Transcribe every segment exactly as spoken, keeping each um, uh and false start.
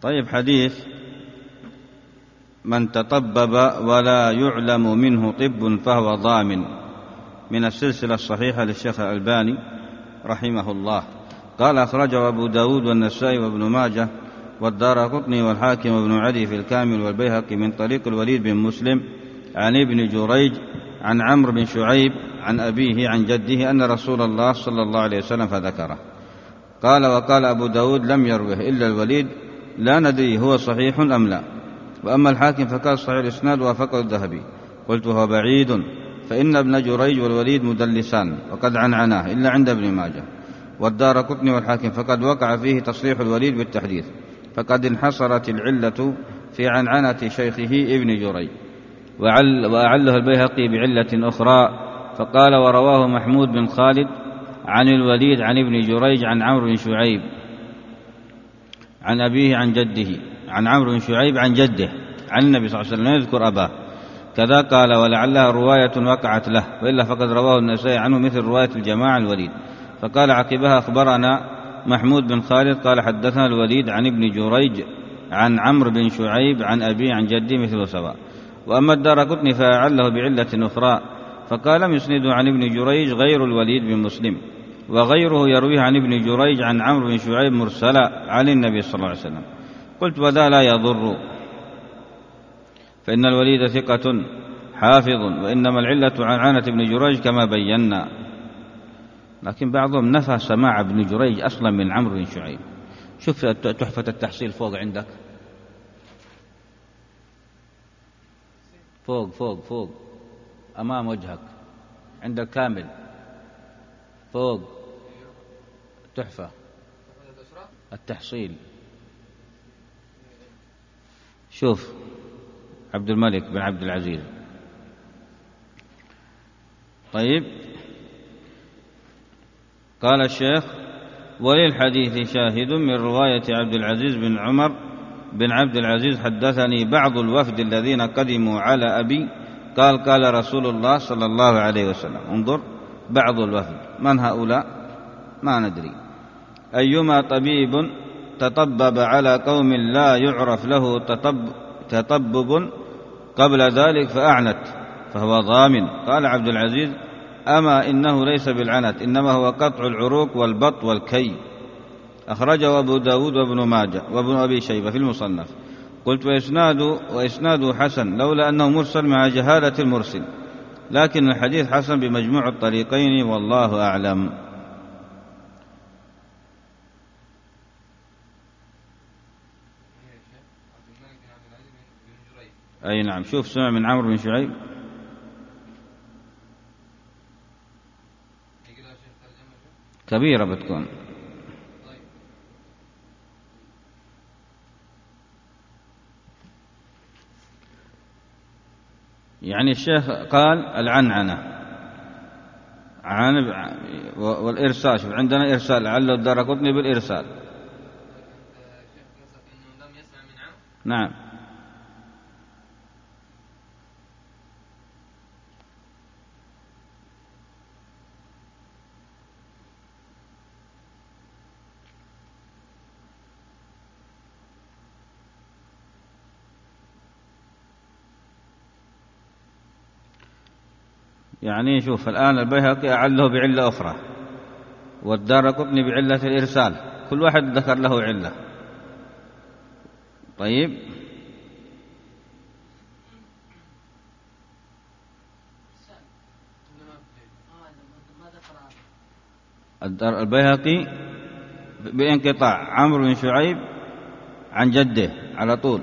طيب، حديث من تطبب ولا يعلم منه طب فهو ضامن، من السلسلة الصحيحة للشيخ الألباني رحمه الله. قال: أخرجه أبو داود والنسائي وابن ماجه والدارقطني والحاكم وابن عدي في الكامل والبيهقي من طريق الوليد بن مسلم عن ابن جريج عن عمرو بن شعيب عن أبيه عن جده أن رسول الله صلى الله عليه وسلم فذكره. قال: وقال أبو داود لم يروه إلا الوليد، لا ندري هو صحيح أم لا. وأما الحاكم فقال صحيح الإسناد وافقه الذهبي. قلت: هو بعيد، فإن ابن جريج والوليد مدلسان وقد عنعناه إلا عند ابن ماجه والدارقطني والحاكم، فقد وقع فيه تصريح الوليد بالتحديث، فقد انحصرت العلة في عنعنة شيخه ابن جريج. وأعله البيهقي بعلة أخرى فقال: ورواه محمود بن خالد عن الوليد عن ابن جريج عن عمرو بن شعيب عن أبيه عن جده عن عمرو بن شعيب عن جده عن النبي صلى الله عليه وسلم يذكر أباه كذا. قال: ولعلها رواية وقعت له، وإلا فقد رواه النسائي عنه مثل رواية الجماعة الوليد. فقال عقبها: أخبرنا محمود بن خالد قال: حدثنا الوليد عن ابن جريج عن عمرو بن شعيب عن أبيه عن جده مثل سواء. وأما الدارقطني فأعله بعلة أخرى فقال: لم يسنده عن ابن جريج غير الوليد بن مسلم، وغيره يرويه عن ابن جريج عن عمرو بن شعيب مرسلا عن النبي صلى الله عليه وسلم. قلت: وذا لا يضر، فإن الوليد ثقة حافظ، وإنما العلة عن عنة ابن جريج كما بينا. لكن بعضهم نفى سماع ابن جريج أصلا من عمرو بن شعيب. شوف تحفة التحصيل فوق عندك، فوق فوق فوق أمام وجهك عندك كامل فوق تحفة التحصيل. شوف عبد الملك بن عبد العزيز. طيب، قال الشيخ: وللحديث شاهد من رواية عبد العزيز بن عمر بن عبد العزيز حدثني بعض الوفد الذين قدموا على أبي قال: قال رسول الله صلى الله عليه وسلم. انظر، بعض الوفد، من هؤلاء؟ ما ندري. أيما طبيب تطبب على قوم لا يعرف له تطب تطبب قبل ذلك فأعنت فهو ضامن. قال عبد العزيز: أما إنه ليس بالعنت، إنما هو قطع العروق والبط والكي. أخرجه أبو داود وابن ماجه وابن أبي شيبة في المصنف. قلت: وإسناده, وإسناده حسن، لولا أنه مرسل مع جهالة المرسل، لكن الحديث حسن بمجموع الطريقين، والله أعلم. أي نعم. شوف، سمع من عمرو بن شعيب. كبيرة بتكون. يعني الشيخ قال العنعنة عن والإرسال. شوف عندنا إرسال، لعله الدارقطني بالإرسال. نعم. يعني شوف الآن البيهقي أعله بعلة أخرى، والدارقطني بعلة الإرسال، كل واحد ذكر له علة. طيب، البيهقي بانقطاع عمرو بن شعيب عن جده على طول.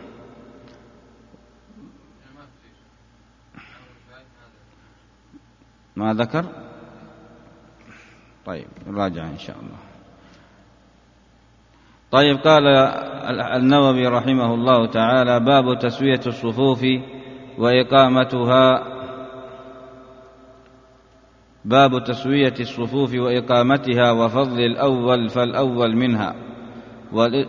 ما ذكر. طيب، نراجع إن شاء الله. طيب، قال النووي رحمه الله تعالى: باب تسوية الصفوف وإقامتها. باب تسوية الصفوف وإقامتها وفضل الأول فالأول منها. وال...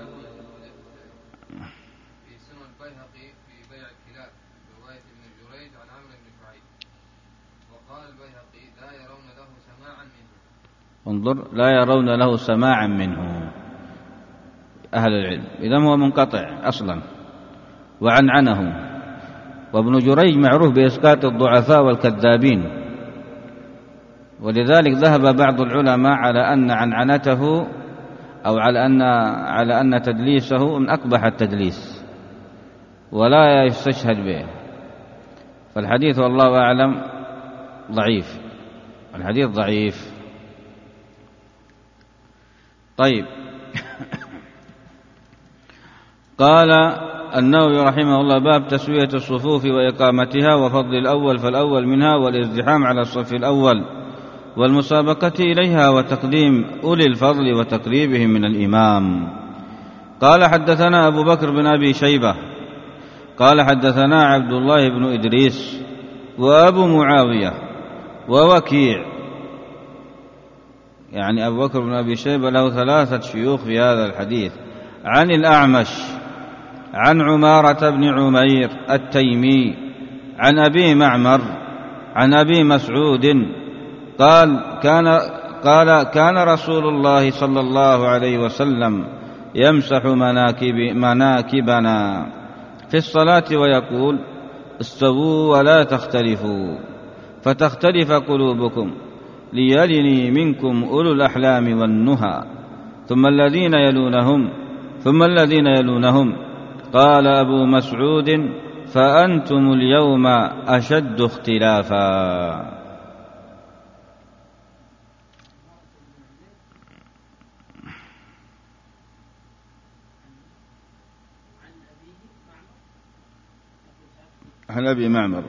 في سنن البيهقي في بيع الكلاب رواية ابن جريج عن عمرو بن شعيب، وقال البيهقي: لا يرون له سماعا منه. انظر، لا يرون له سماعا منه. أهل العلم، إذا هو منقطع أصلا وعنعنه. وابن جريج معروف بإسقاط الضعفاء والكذابين، ولذلك ذهب بعض العلماء على أن عنعنته أو على أن على أن تدليسه من أقبح التدليس ولا يستشهد به. فالحديث والله أعلم ضعيف، الحديث ضعيف. طيب. قال النووي رحمه الله: باب تسوية الصفوف وإقامتها وفضل الأول فالأول منها والازدحام على الصف الأول والمسابقة إليها وتقديم أولي الفضل وتقريبهم من الإمام. قال حدثنا أبو بكر بن أبي شيبة قال حدثنا عبد الله بن إدريس وأبو معاوية ووكيع، يعني أبو بكر بن أبي شيبة له ثلاثة شيوخ في هذا الحديث، عن الأعمش عن عمارة بن عمير التيمي عن أبي معمر عن أبي مسعود قال كان قال كان رسول الله صلى الله عليه وسلم يمسح مناكب مناكبنا في الصلاة ويقول: استووا ولا تختلفوا فتختلف قلوبكم ليلني منكم أولو الأحلام والنهى ثم الذين يلونهم ثم الذين يلونهم. قال أبو مسعود: فأنتم اليوم أشد اختلافا. عن أبي معمر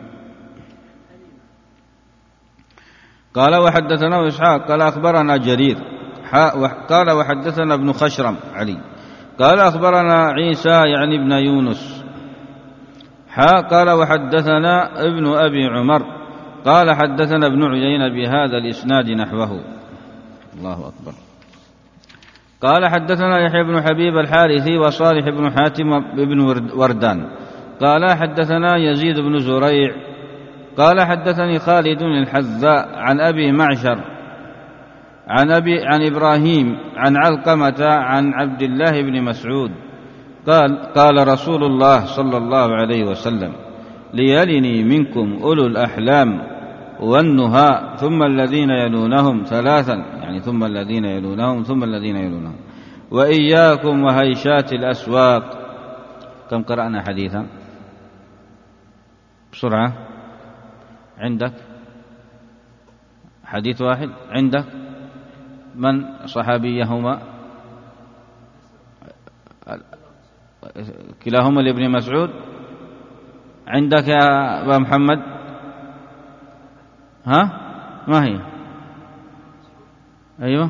قال وحدثنا إسحاق قال أخبرنا جرير قال وحدثنا ابن خشرم علي قال أخبرنا عيسى يعني ابن يونس حا قال وحدثنا ابن أبي عمر قال حدثنا ابن عيينة بهذا الإسناد نحوه. الله أكبر. قال حدثنا يحيى بن حبيب الحارثي وصالح بن حاتم بن وردان قال حدثنا يزيد بن زريع قال حدثني خالد الحذاء عن أبي معشر عن أبي عن إبراهيم عن علقمة عن عبد الله بن مسعود قال قال رسول الله صلى الله عليه وسلم: ليلني منكم أولو الأحلام والنهى ثم الذين يلونهم ثلاثا، يعني ثم الذين يلونهم ثم الذين يلونهم، وإياكم وهيشات الأسواق. كم قرأنا حديثا بسرعة؟ عندك حديث واحد؟ عندك من صحابيهما؟ كلاهما لابن مسعود. عندك يا أبا محمد؟ ها ما هي؟ أيوه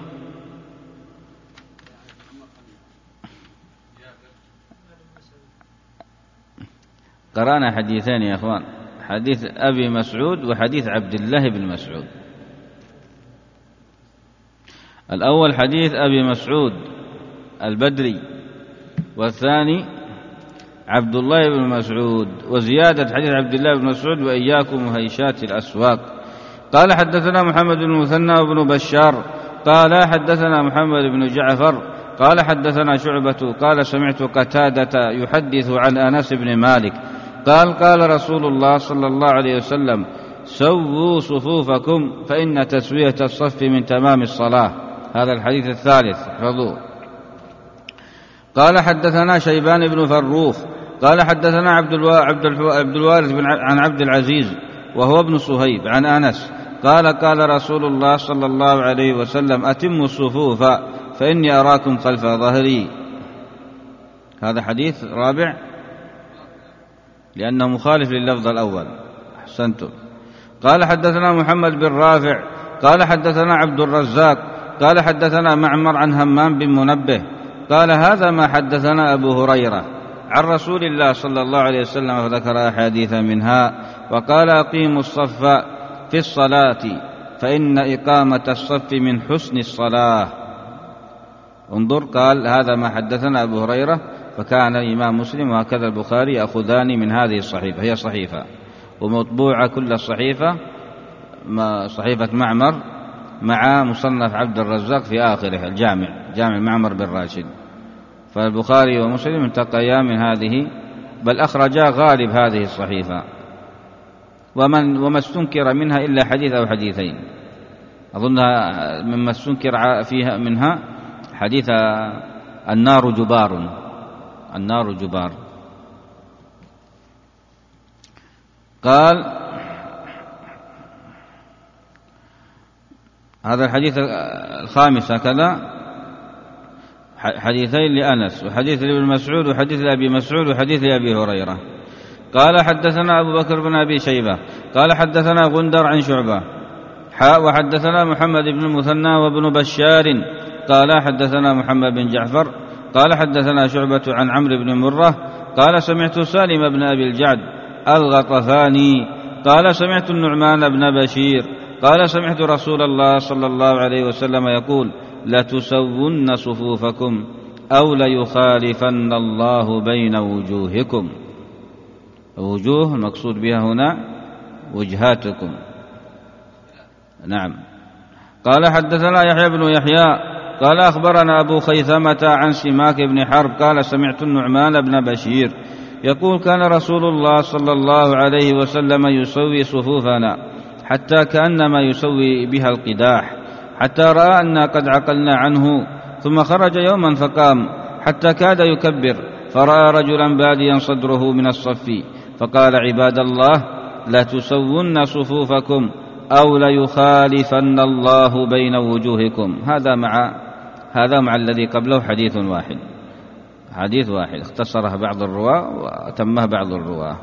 قرأنا حديثين يا أخوان، حديث أبي مسعود وحديث عبد الله بن مسعود. الأول حديث أبي مسعود البدري، والثاني عبد الله بن مسعود، وزيادة حديث عبد الله بن مسعود: وإياكم وهيشات الأسواق. قال حدثنا محمد بن المثنى وابن بشار قال حدثنا محمد بن جعفر قال حدثنا شعبة قال سمعت قتادة يحدث عن أنس بن مالك قال قال رسول الله صلى الله عليه وسلم: سووا صفوفكم فإن تسوية الصف من تمام الصلاة. هذا الحديث الثالث احفظوه. قال حدثنا شيبان بن فروخ قال حدثنا عبد عبد الوارث عن عبد العزيز وهو ابن صهيب عن أنس قال قال رسول الله صلى الله عليه وسلم: أتموا الصفوف فإني أراكم خلف ظهري. هذا حديث رابع لأنه مخالف لللفظ الأول. أحسنتم. قال حدثنا محمد بن رافع قال حدثنا عبد الرزاق قال حدثنا معمر عن همام بن منبه قال هذا ما حدثنا أبو هريرة عن رسول الله صلى الله عليه وسلم، فذكر أحاديث منها وقال: أقيموا الصف في الصلاة فإن إقامة الصف من حسن الصلاة. انظر، قال هذا ما حدثنا أبو هريرة، فكان الإمام مسلم وهكذا البخاري يأخذان من هذه الصحيفة، هي صحيفة ومطبوعة كل الصحيفة صحيفة معمر مع مصنف عبد الرزاق في آخره الجامع، جامع معمر بن راشد، فالبخاري ومسلم التقيا من هذه، بل أخرجا غالب هذه الصحيفة، ومن وما استنكر منها إلا حديث أو حديثين، أظنها مما استنكر فيها منها حديث النار جبار، النار جبار. قال هذا الحديث الخامس هكذا، حديثين لأنس وحديث لابن مسعود وحديث لأبي مسعود وحديث لأبي هريرة. قال حدثنا أبو بكر بن أبي شيبة قال حدثنا غندر عن شعبة حاء وحدثنا محمد بن المثنى وابن بشار قال حدثنا محمد بن جعفر قال حدثنا شعبة عن عمرو بن مرة قال سمعت سالم بن أبي الجعد الغطفاني قال سمعت النعمان بن بشير قال سمعت رسول الله صلى الله عليه وسلم يقول لتسون صفوفكم أو ليخالفن الله بين وجوهكم. وجوه المقصود بها هنا وجهاتكم. نعم. قال حدثنا يحيى بن يحيى قال أخبرنا أبو خيثمة عن سماك بن حرب قال سمعت النعمان بن بشير يقول كان رسول الله صلى الله عليه وسلم يسوي صفوفنا حتى كأنما يسوي بها القداح، حتى رأى أننا قد عقلنا عنه، ثم خرج يوما فقام حتى كاد يكبر، فرأى رجلا باديا صدره من الصف، فقال عباد الله لا تسون صفوفكم أو ليخالفن الله بين وجوهكم. هذا مع هذا مع الذي قبله حديث واحد، حديث واحد اختصره بعض الرواة وتمه بعض الرواة.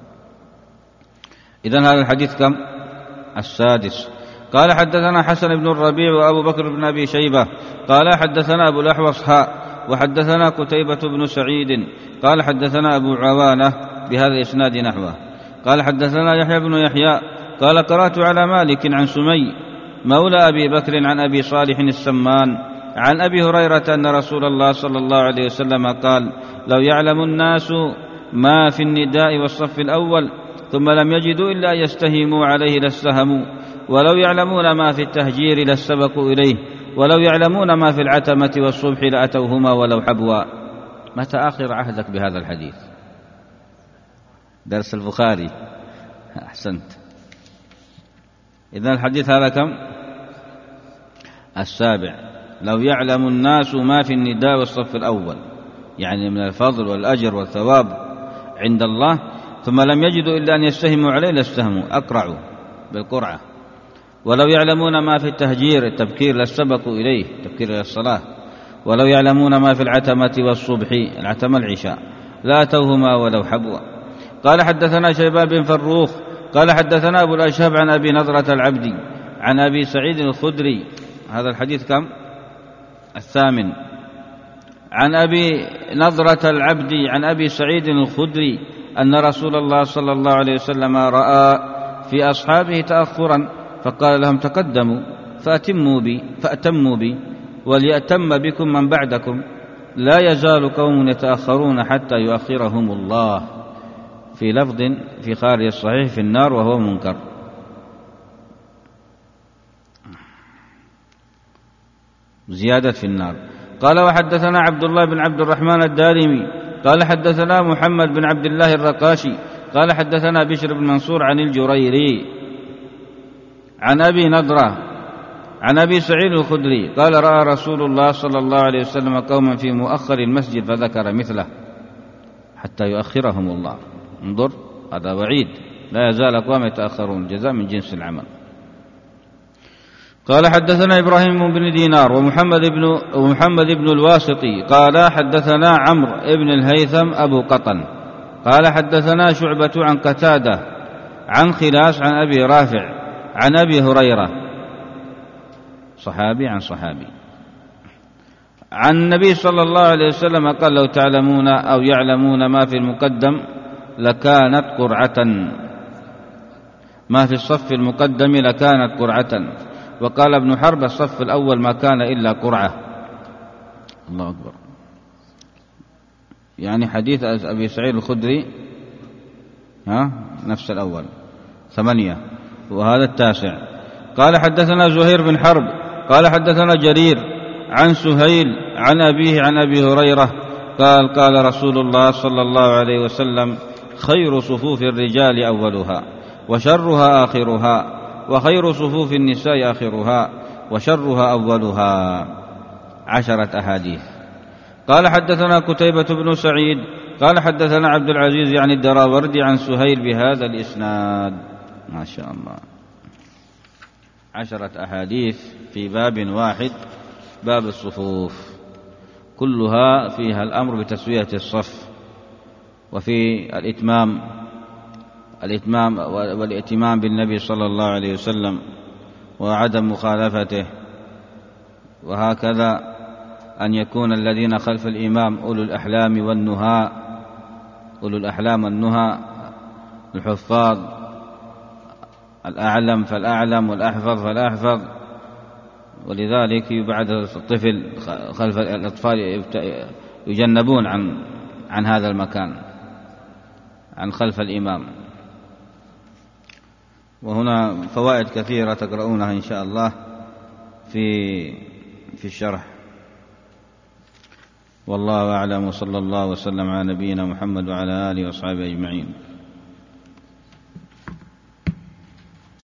إذن هذا الحديث كم؟ السادس. قال حدثنا حسن بن الربيع وأبو بكر بن أبي شيبة قال حدثنا أبو الأحوص حاء وحدثنا قتيبة بن سعيد قال حدثنا أبو عوانة بهذا الإسناد نحوه. قال حدثنا يحيى بن يحيى قال قرأت على مالك عن سمي مولى أبي بكر عن أبي صالح السمان عن أبي هريرة أن رسول الله صلى الله عليه وسلم قال لو يعلم الناس ما في النداء والصف الأول ثم لم يجدوا إلا يستهموا عليه لاستهموا، ولو يعلمون ما في التهجير لاستبقوا إليه، ولو يعلمون ما في العتمة والصبح لأتوهما ولو حبوا. متى آخر عهدك بهذا الحديث؟ درس البخاري. أحسنت. إذن الحديث هذا كم؟ السابع. لو يعلم الناس ما في النداء والصف الأول، يعني من الفضل والأجر والثواب عند الله، ثم لم يجدوا إلا أن يستهموا عليه لاستهموا، أقرعوا بالقرعة. ولو يعلمون ما في التهجير التبكير لاستبقوا إليه، تبكير إلى الصلاة. ولو يعلمون ما في العتمة والصبح، العتمة العشاء، لا أتوهما ولو حبوا. قال حدثنا شيبان بن فروخ قال حدثنا أبو الأشهب عن أبي نضرة العبدي عن أبي سعيد الخدري. هذا الحديث كم؟ الثامن. عن أبي نضرة العبدي عن أبي سعيد الخدري أن رسول الله صلى الله عليه وسلم رأى في أصحابه تأخرا فقال لهم تقدموا فأتموا بي فأتموا بي وليأتم بكم من بعدكم، لا يزال قوم يتأخرون حتى يؤخرهم الله. في لفظ في خارج الصحيح في النار وهو منكر. زيادة في النار. قال وحدثنا عبد الله بن عبد الرحمن الدارمي قال حدثنا محمد بن عبد الله الرقاشي قال حدثنا بشر بن منصور عن الجريري عن أبي نضرة عن أبي سعيد الخدري قال رأى رسول الله صلى الله عليه وسلم قوما في مؤخر المسجد فذكر مثله حتى يؤخرهم الله. انظر، هذا وعيد، لا يزال أقوام يتأخرون، الجزاء من جنس العمل. قال حدثنا إبراهيم بن دينار ومحمد بن, ومحمد بن الواسطي قال حدثنا عمرو بن الهيثم أبو قطن قال حدثنا شعبة عن قتادة عن خلاس عن أبي رافع عن أبي هريرة، صحابي عن صحابي، عن النبي صلى الله عليه وسلم قال لو تعلمون أو يعلمون ما في المقدم لكانت قرعة، ما في الصف المقدم لكانت قرعة. وقال ابن حرب الصف الأول ما كان إلا قرعة. الله أكبر. يعني حديث أبي سعيد الخدري ها نفس الأول ثمانية، وهذا التاسع. قال حدثنا زهير بن حرب قال حدثنا جرير عن سهيل عن أبيه عن أبي هريرة قال قال رسول الله صلى الله عليه وسلم خير صفوف الرجال أولها وشرها آخرها وخير صفوف النساء آخرها وشرها أولها. عشرة أحاديث. قال حدثنا قتيبة بن سعيد قال حدثنا عبد العزيز عن الدراوردي عن سهيل بهذا الإسناد. ما شاء الله، عشرة أحاديث في باب واحد، باب الصفوف، كلها فيها الأمر بتسوية الصف وفي الإتمام الإتمام والائتمام بالنبي صلى الله عليه وسلم وعدم مخالفته، وهكذا أن يكون الذين خلف الإمام أولو الأحلام والنهى، أولو الأحلام والنهى، الحفاظ، الأعلم فالأعلم والأحفظ فالأحفظ. ولذلك يبعد الطفل خلف الأطفال يجنبون عن عن هذا المكان، عن خلف الإمام. وهنا فوائد كثيرة تقرؤونها إن شاء الله في في الشرح. والله أعلم، وصلى الله وسلم على نبينا محمد وعلى آله وصحبه أجمعين.